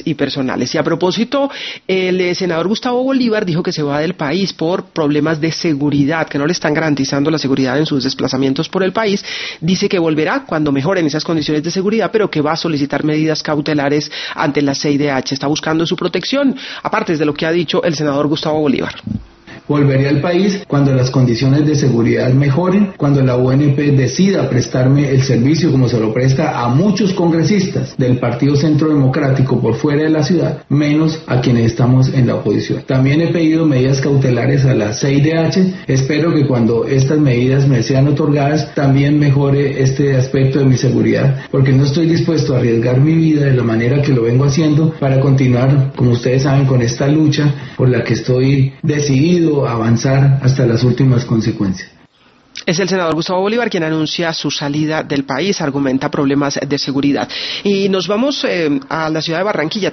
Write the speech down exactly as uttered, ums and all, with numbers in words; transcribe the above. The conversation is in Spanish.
y personales. Y a propósito, el senador Gustavo Bolívar dijo que se va del país por problemas de seguridad, que no le están garantizando la seguridad en sus desplazamientos por el país. Dice que volverá cuando mejoren esas condiciones de seguridad, pero que va a solicitar medidas cautelares ante la C I D H. Está buscando su protección, aparte de lo que ha dicho el senador Gustavo Bolívar. Volveré al país cuando las condiciones de seguridad mejoren, cuando la U N P decida prestarme el servicio como se lo presta a muchos congresistas del Partido Centro Democrático por fuera de la ciudad, menos a quienes estamos en la oposición. También he pedido medidas cautelares a la C I D H. Espero que cuando estas medidas me sean otorgadas también mejore este aspecto de mi seguridad, porque no estoy dispuesto a arriesgar mi vida de la manera que lo vengo haciendo para continuar, como ustedes saben, con esta lucha por la que estoy decidido avanzar hasta las últimas consecuencias. Es el senador Gustavo Bolívar quien anuncia su salida del país, argumenta problemas de seguridad. Y nos vamos eh, a la ciudad de Barranquilla.